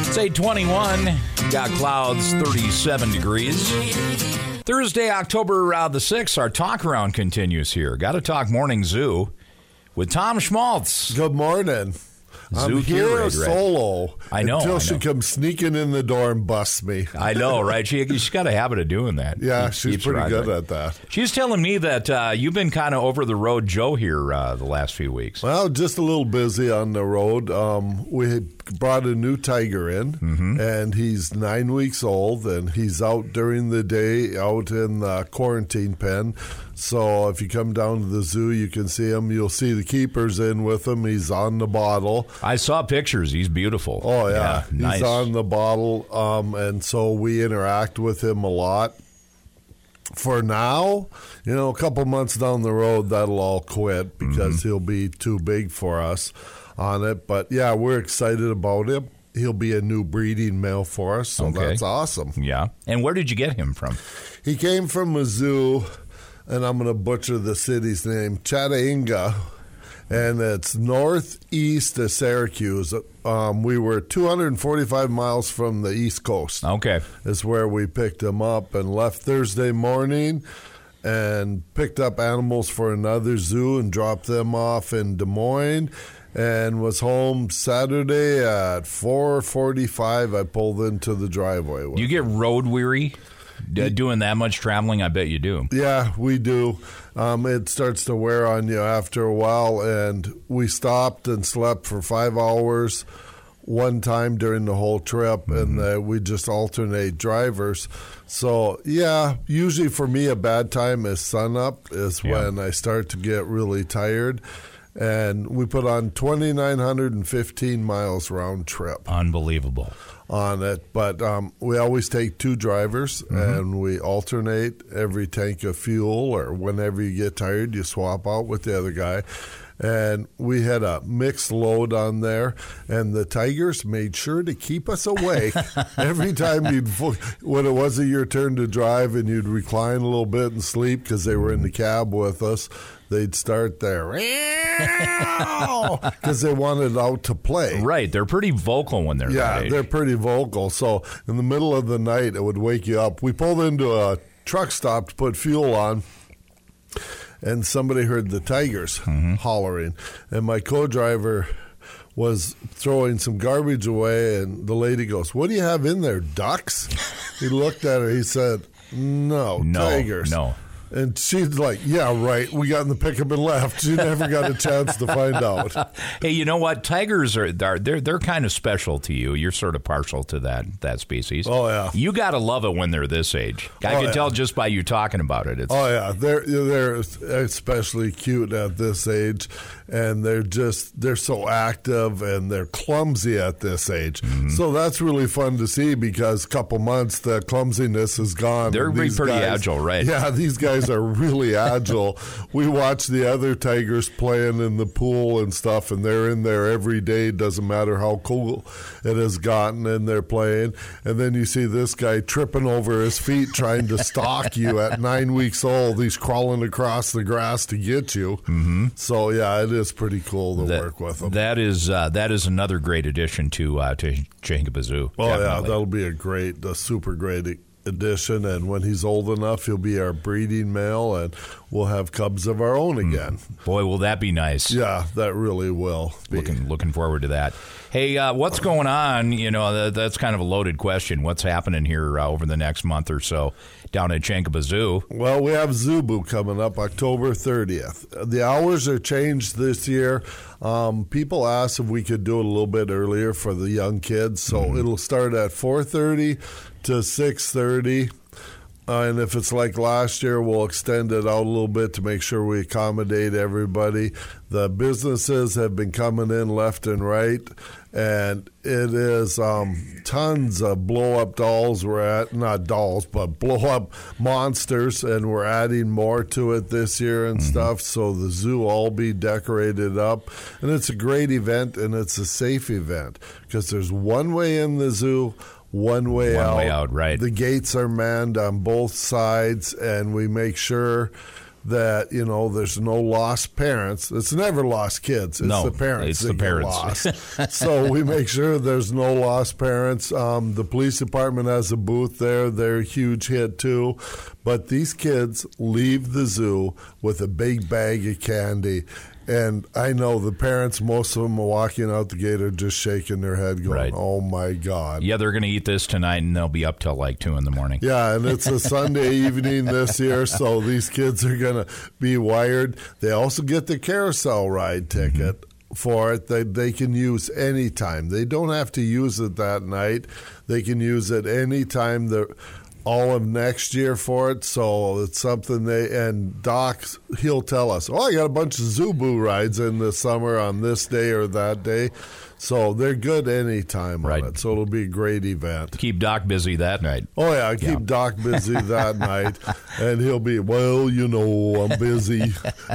It's 8:21. Got clouds, 37 degrees. Thursday, October the 6th, our talk around continues here. Got to talk Morning Zoo with Tom Schmaltz. Good morning. I'm here solo. I know. Until she comes sneaking in the door and busts me. I know, right? She's got a habit of doing that. Yeah, she's pretty good at that. She's telling me that you've been kind of over the road Joe here the last few weeks. Well, just a little busy on the road. We brought a new tiger in, and he's 9 weeks old, and he's out during the day out in the quarantine pen. So if you come down to the zoo, you can see him. You'll see the keepers in with him. He's on the bottle. I saw pictures. He's beautiful. Oh, yeah. Nice. He's on the bottle, and so we interact with him a lot. For now, a couple months down the road, that'll all quit because he'll be too big for us on it. But, yeah, we're excited about him. He'll be a new breeding male for us, so that's awesome. Yeah. And where did you get him from? He came from a zoo, and I'm going to butcher the city's name, Chattanooga, and it's northeast of Syracuse. We were 245 miles from the East Coast. Okay. Is where we picked him up and left Thursday morning and picked up animals for another zoo and dropped them off in Des Moines and was home Saturday at 4:45. I pulled into the driveway. Do you get road weary? Doing that much traveling, I bet you do. Yeah, we do. It starts to wear on you after a while, and we stopped and slept for 5 hours one time during the whole trip, and we just alternate drivers. So, yeah, usually for me a bad time is sunup is when I start to get really tired. And we put on 2,915 miles round trip. Unbelievable. On it, but we always take two drivers and we alternate every tank of fuel, or whenever you get tired, you swap out with the other guy. And we had a mixed load on there, and the Tigers made sure to keep us awake every time when it wasn't your turn to drive and you'd recline a little bit and sleep because they were in the cab with us. They'd start there because they wanted out to play. Right. They're pretty vocal when they're that age. They're pretty vocal. So in the middle of the night, it would wake you up. We pulled into a truck stop to put fuel on, and somebody heard the Tigers hollering. And my co-driver was throwing some garbage away, and the lady goes, "What do you have in there, ducks?" He looked at her. He said, No, Tigers. No. And she's like, "Yeah, right. We got in the pickup and left." She never got a chance to find out. Hey, you know what? Tigers they're kind of special to you. You're sort of partial to that species. Oh yeah. You got to love it when they're this age. I can tell just by you talking about it. They're especially cute at this age, and they're so active and they're clumsy at this age. So that's really fun to see because a couple months the clumsiness is gone. They're pretty agile, right? Yeah, these guys are really agile. We watch the other Tigers playing in the pool and stuff, and they're in there every day. Doesn't matter how cool it has gotten, and they're playing. And then you see this guy tripping over his feet trying to stalk you at 9 weeks old. He's crawling across the grass to get you. So, yeah, it is pretty cool to work with them. That is another great addition to Chattanooga Zoo. Oh, definitely. Yeah, that'll be a super great addition, and when he's old enough, he'll be our breeding male, and we'll have cubs of our own again. Boy, will that be nice. Yeah, that really will be. Looking forward to that. Hey, what's going on? That's kind of a loaded question. What's happening here over the next month or so down at Chattanooga Zoo? Well, we have Zubu coming up October 30th. The hours are changed this year. People asked if we could do it a little bit earlier for the young kids, so it'll start at 4:30 to 6:30. And if it's like last year, we'll extend it out a little bit to make sure we accommodate everybody. The businesses have been coming in left and right, and it is tons of blow-up dolls. Not dolls, but blow-up monsters, and we're adding more to it this year and stuff. So the zoo all be decorated up, and it's a great event, and it's a safe event because there's one way in the zoo, one way out. Right. The gates are manned on both sides, and we make sure that, you know, there's no lost parents. It's never lost kids. It's the parents that get lost. So we make sure there's no lost parents. The police department has a booth there. They're a huge hit too. But these kids leave the zoo with a big bag of candy. And I know the parents, most of them are walking out the gate are just shaking their head going, oh, my God. Yeah, they're going to eat this tonight, and they'll be up till like 2 in the morning. Yeah, and it's a Sunday evening this year, so these kids are going to be wired. They also get the carousel ride ticket for it that they can use anytime. They don't have to use it that night. They can use it anytime all of next year for it, so it's something and Doc, he'll tell us, I got a bunch of Zubu rides in the summer on this day or that day, so they're good anytime on it, so it'll be a great event. Keep Doc busy that night. Oh, yeah, keep Doc busy that night, and he'll be, I'm busy.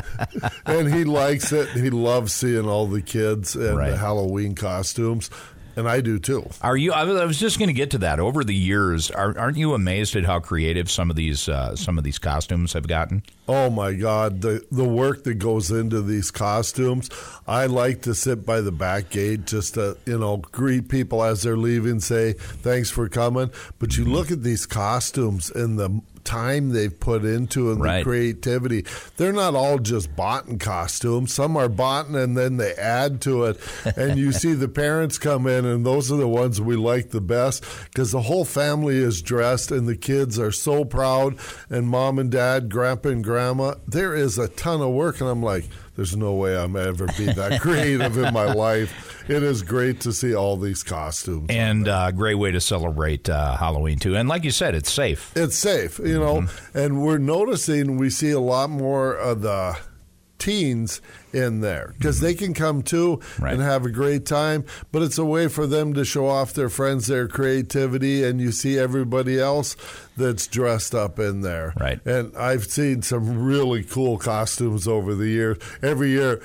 And he likes it. He loves seeing all the kids in the Halloween costumes. And I do too. Are you? I was just going to get to that. Over the years, aren't you amazed at how creative some of these costumes have gotten? Oh my God, the work that goes into these costumes. I like to sit by the back gate just to greet people as they're leaving, say thanks for coming. But you look at these costumes and the time they've put into and the creativity. They're not all just bought in costumes. Some are bought and then they add to it. And you see the parents come in, and those are the ones we like the best because the whole family is dressed and the kids are so proud. And mom and dad, grandpa and grandma, there is a ton of work. And I'm like, there's no way I'm ever be that creative in my life. It is great to see all these costumes. And a great way to celebrate Halloween, too. And like you said, it's safe. It's safe, and we're noticing we see a lot more of the teens in there because they can come too and have a great time, but it's a way for them to show off their friends, their creativity, and you see everybody else that's dressed up in there. Right. And I've seen some really cool costumes over the years. Every year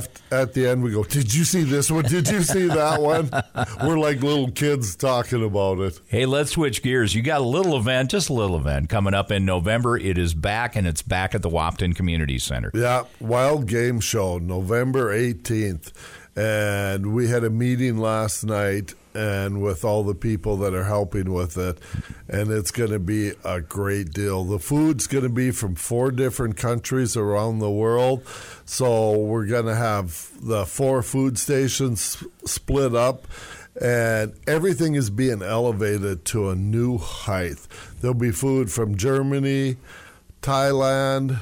at the end we go, did you see this one? Did you see that one? We're like little kids talking about it. Hey, let's switch gears. You got just a little event coming up in November. It is back, and it's back at the Wahpeton Community Center. Yeah, Wild Game Show, November 18th. And we had a meeting last night and with all the people that are helping with it, and it's going to be a great deal. The food's going to be from 4 different countries around the world, so we're going to have the 4 food stations split up, and everything is being elevated to a new height. There'll be food from Germany, Thailand,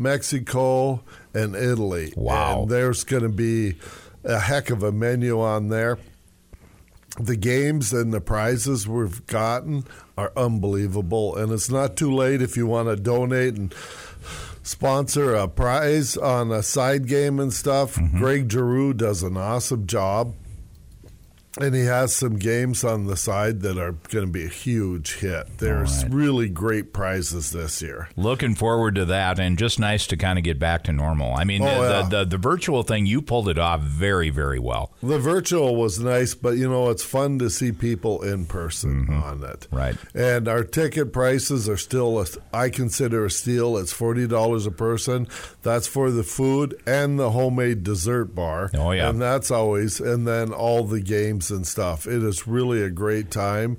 Mexico, and Italy. Wow. And there's going to be a heck of a menu on there. The games and the prizes we've gotten are unbelievable, and it's not too late if you want to donate and sponsor a prize on a side game and stuff. Greg Giroux does an awesome job, and he has some games on the side that are going to be a huge hit. There's really great prizes this year. Looking forward to that, and just nice to kind of get back to normal. I mean, the virtual thing, you pulled it off very, very well. The virtual was nice, but, it's fun to see people in person on it. Right. And our ticket prices are still, I consider a steal. It's $40 a person. That's for the food and the homemade dessert bar. Oh, yeah. And that's always, and then all the games and stuff. It is really a great time.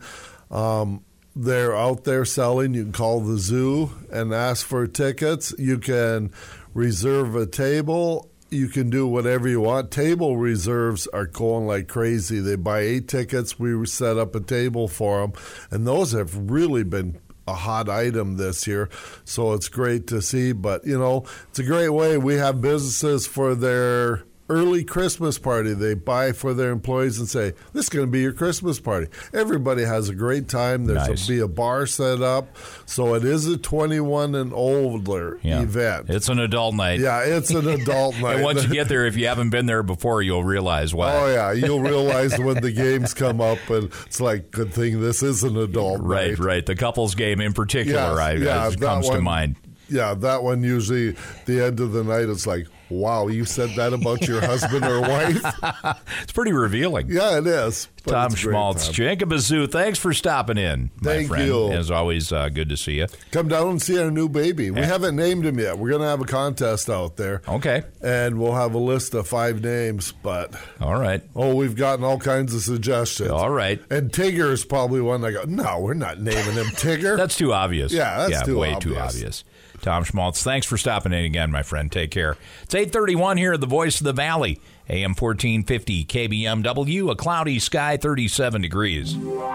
They're out there selling. You can call the zoo and ask for tickets. You can reserve a table. You can do whatever you want. Table reserves are going like crazy. They buy 8 tickets. We set up a table for them, and those have really been a hot item this year, so it's great to see. But, it's a great way. We have businesses for their early Christmas party. They buy for their employees and say, this is going to be your Christmas party. Everybody has a great time. There's be a bar set up. So it is a 21 and older event. It's an adult night. Yeah, it's an adult night. And once you get there, if you haven't been there before, you'll realize why. Oh, yeah. You'll realize when the games come up, and it's like, good thing this is an adult night. Right. The couples game in particular comes to mind. Yeah, that one usually, the end of the night, it's like, Wow, you said that about your husband or wife? It's pretty revealing. Yeah, it is. Tom Schmaltz, Jacob Azu, thanks for stopping in, my Thank friend. you. As always, good to see you. Come down and see our new baby. We haven't named him yet. We're going to have a contest out there. Okay. And we'll have a list of 5 names, but... All right. Oh, we've gotten all kinds of suggestions. All right. And Tigger is probably one that go, no, we're not naming him Tigger. That's too obvious. Yeah, that's too way obvious. too obvious. Tom Schmaltz, thanks for stopping in again, my friend. Take care. It's 8:31 here at the Voice of the Valley, AM 1450 KBMW, a cloudy sky, 37 degrees.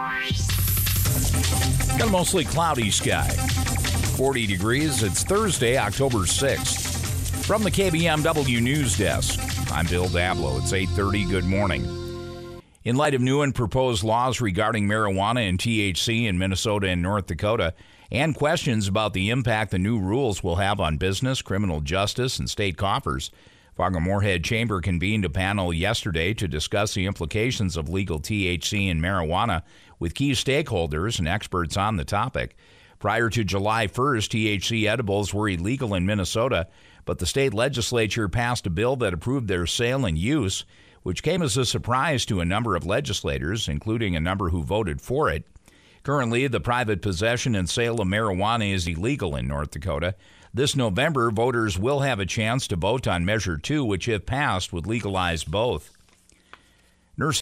Got a mostly cloudy sky, 40 degrees. It's Thursday, October 6th. From the KBMW News Desk, I'm Bill Dablow. It's 8:30. Good morning. In light of new and proposed laws regarding marijuana and THC in Minnesota and North Dakota, and questions about the impact the new rules will have on business, criminal justice, and state coffers, Fargo-Moorhead Chamber convened a panel yesterday to discuss the implications of legal THC in marijuana with key stakeholders and experts on the topic. Prior to July 1st, THC edibles were illegal in Minnesota, but the state legislature passed a bill that approved their sale and use, which came as a surprise to a number of legislators, including a number who voted for it. Currently, the private possession and sale of marijuana is illegal in North Dakota. This November, voters will have a chance to vote on Measure 2, which, if passed, would legalize both.